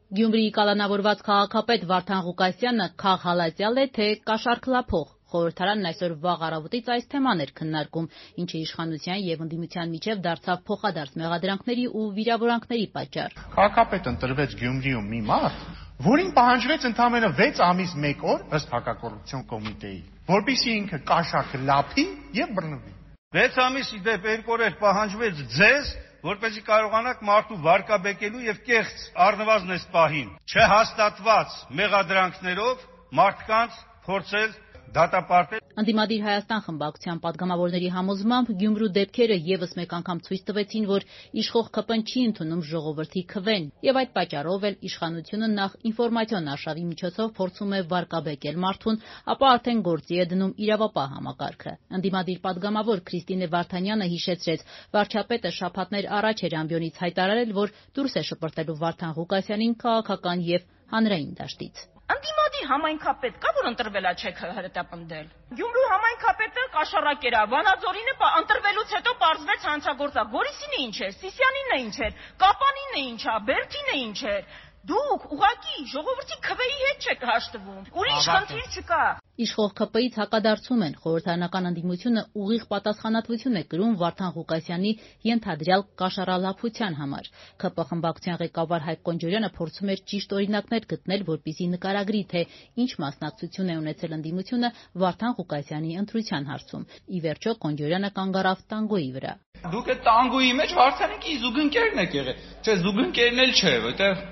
Գյումրիի կալանավորված քաղաքապետ Վարդան Ղուկասյանը քաղհալածյալ է, թե կաշառքլափող։ Խորհրդարանն այսօր վաղ առավոտից այս թեման էր քննարկում, ինչը իշխանության եւ ընդդիմության միջև դարձավ փոխադարձ մեղադրանքների ու վիրավորանքների պատճառ։ Քաղաքապետ ընտրվեց Գյումրիում մի մարդ, որին պահանջվեց ընդամենը 6 ամիս 1 օր ըստ հակակոռուպցիոն կոմիտեի, որպեսզի ինքը կաշառքը լափի եւ բռնվի։ 6 ամիս ի դեպ 2 օր պահանջվեց ձեզ, որպեսզի կարողանաք մարդու վարկաբեկելու եւ կեղծ առնվազն այս պահին չհաստատված մեղադրանքներով մարդկանց փորձել դատապարտել։ Ընդդիմադիր Հայաստան խմբակցության падգամավորների համոզմամբ Գյումրու դեպքերը եւս մեկ անգամ ցույց տվեցին, որ իշխող ԿՊ-ն չի ընդունում ժողովրդի քվեն, եւ այդ պատճառով էլ իշխանությունը նախ ինֆորմացիոն արշավի միջոցով փորձում է վարկաբեկել մարդուն, ապա արդեն գործի է դնում իրավապահ համակարգը։ Ընդդիմադիր падգամավոր Քրիստինե Վարդանյանը հիշեցրեց, վարչապետը շաբաթներ առաջ էր ամբիոնից հայտարարել, որ դուրս է շպրտելու Վարդան Ղուկասյանին քաղաքական եւ հանրային դաշտից։ Ընդդիմադիր համայնքապետ կա, որ ընտրվել է չեք հրետապնդել։ Գյումրու համայնքապետը կաշառակեր է, Վանաձորինը ընտրվելուց հետո պարզվեց հանցագործա։ Գորիսինը ինչ էր, Սիսյանինը ինչ էր, Կապանինը ինչ է, Բերդինը ինչ էր։ Դուք ուղղակի ժողովրդի քվեի հետ չեք հաշտվում։ Ուրիշ խնդիր չկա։ Իշխող ԿՊ-ից հակադարձում են, խորհրդարանական ընդդիմությունը ուղիղ պատասխանատվություն է կրում Վարդան Ղուկասյանի ենթադրյալ կաշառալափության համար։ ԿՊ խմբակցության ղեկավար Հայկ Կոնջորյանը փորձում էր ճիշտ օրինակներ գտնել, որպեսզի նկարագրի, թե ինչ մասնակցություն է ունեցել ընդդիմությունը Վարդան Ղուկասյանի ընտրության հարցում։ Ի վերջո Կոնջորյանը կանգ առավ տանգոյի վրա։ Դուք այդ տանգոյի մեջ Վարդանիկի զուգընկերն եք եղել։ Չէ, զուգընկերն էլ չէ, որտեղ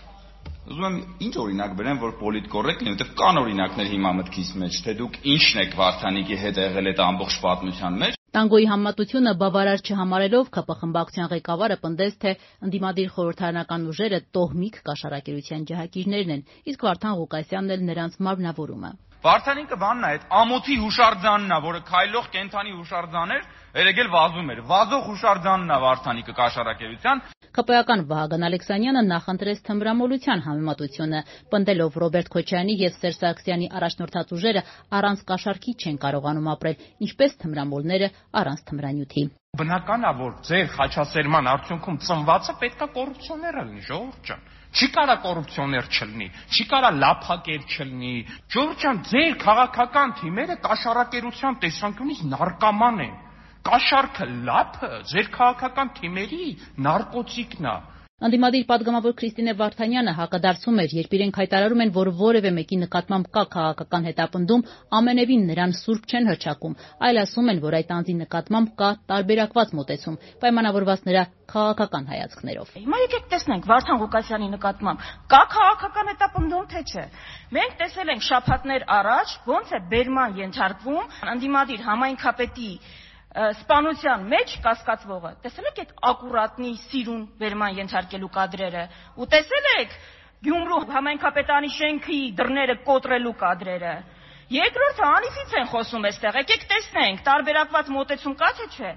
ուզում եմ ինչ օրինակ բերեմ, որ պոլիտկոռեկտ լինի, որտեղ կան օրինակներ հիմա մտքիս մեջ, թե դուք ինչն եք Վարդանիկի հետ եղել այդ ամբողջ պատմության մեջ։ Տանգոյի համատությունը բավարար չհամարելով ԿՊ խմբակցության ղեկավարը պնդեց, թե ընդդիմադիր խորհրդարանական ուժերը տոհմիկ կաշառակերության ջահակիրներն են, իսկ Վարդան Ղուկասյանն էլ նրանց մարմնավորումը։ Վարդանիկը բանն է, այդ ամոթի հուշարձանն է, որը քայլող կենթանի հուշարձան էր, երեգել վազում էր։ Վազող հուշարձանն է Վարդանիկը կաշառակերության։ ԿՊ-ական Վահագն Ալեքսանյանը նախընտրեց թմրամոլության համեմատությունը, պնդելով Ռոբերտ Քոչարյանի եւ Սերժ Սարգսյանի առաջնորդած ուժերը առանց կաշառքի չեն կարողանում ապրել, ինչպես թմրամոլները առանց թմրանյութի։ Բնական է, որ ձեր խաչասերման արդյունքում ծնվածը պետքա կոռուպցիոներ լինի, ժողովուրդ ջան։ Չի կարա կոռուպցիոներ չլինի, չի կարա լափակեր չլինի։ Ժողովուրդ ջան, ձեր քաղաքական թիմերը կաշառակերության տեսանկյունից նարկոման են։ Կաշառքը լափը ձեր քաղաքական թիմերի նարկոտիկն է։ Ընդդիմադիր падգամավոր Քրիստինե Վարդանյանը հակադարձում էր, երբ իրենք հայտարարում են, որ որևէ մեկի նկատմամբ կա քաղաքական հետապնդում, ամենևին նրան սուրբ չեն հռչակում, այլ ասում են, որ այդ անձի նկատմամբ կա տարբերակված մոտեցում, պայմանավորված նրա քաղաքական հայացքներով։ Հիմա եկեք տեսնենք Վարդան Ղուկասյանի նկատմամբ կա քաղաքական հետապնդում, թե չէ։ Մենք տեսել ենք շաբաթներ առաջ, ոնց է բերման ենթարկվում ընդդիմադիր համայնքապետի սպանության մեջ կասկածվողը։ Տեսել եք այդ ակուրատնի սիրուն վերման ենթարկելու կադրերը ու տեսել եք Գյումրու համայնքապետանի շենքի դռները կոտրելու կադրերը։ Երկրորդը անիվից են խոսում այստեղ։ Եկեք տեսնենք, տարբերակված մոտեցում կա թե չէ։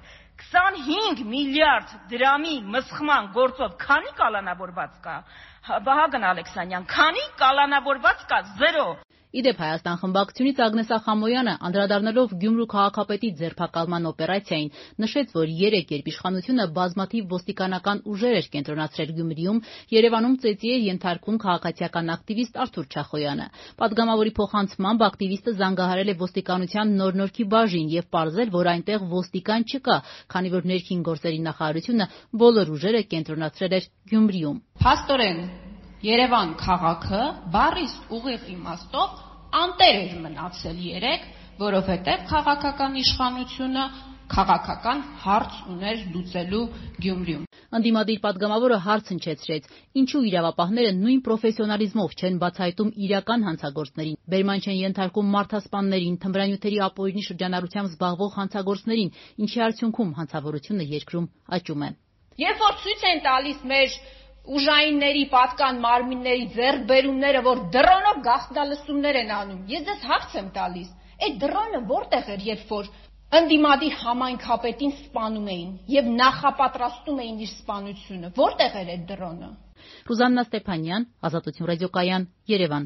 25 միլիարդ դրամի մսխման գործով քանի կալանավորված կա։ Վահագն Ալեքսանյան, քանի կալանավորված կա, 0։ Իդեպ Հայաստան խմբակցությունից Ագնես Ախամոյանը, անդրադառնալով Գյումրու քաղաքապետի ձերբակալման օպերացիային, նշեց, որ 3 երբ իշխանությունը բազմաթիվ ոստիկանական ուժեր էր կենտրոնացրել Գյումրիում, Երևանում ծեծի է ենթարկում քաղաքացիական ակտիվիստ Արթուր Չախոյանը։ Պատգամավորի փոխանցմամբ ակտիվիստը զանգահարել է ոստիկանության նոր-նորքի բաժին եւ պարզել, որ այնտեղ ոստիկան չկա, քանի որ ներքին գործերի նախարարությունը բոլոր ուժերը կենտրոնացրել էր Գյումրիում։ Փաստորեն Երևան քաղաքը բառիս ուղիղ իմաստով անտեր էր մնացել 3, որովհետև քաղաքական իշխանությունը քաղաքական հարց ուներ լուծելու Գյումրիում։ Ընդդիմադիր падգամավորը հարց հնչեցրեց, ինչու իրավապահները նույն պրոֆեսիոնալիզմով չեն բացահայտում իրական հանցագործներին, բերման չեն ենթարկում մարդասպաններին, թմրանյութերի ապօրինի շրջանառությամբ զբաղվող հանցագործներին, ինչի արդյունքում հանցավորությունը երկրում աճում է։ Երբ որ ցույց են տալիս մեր ուժայինների, պատկան մարմինների ձեռքբերումները, որ դրոնով գաղտնալսումներ են անում, ես ձեզ հարց եմ տալիս, այդ դրոնը որտեղ էր, երբ որ ընդդիմադիր համայնքապետին սպանում էին եւ նախապատրաստում էին իր սպանությունը, որտեղ էր այդ դրոնը։ Ռուզաննա Ստեփանյան, Ազատություն ռադիոկայան, Երևան։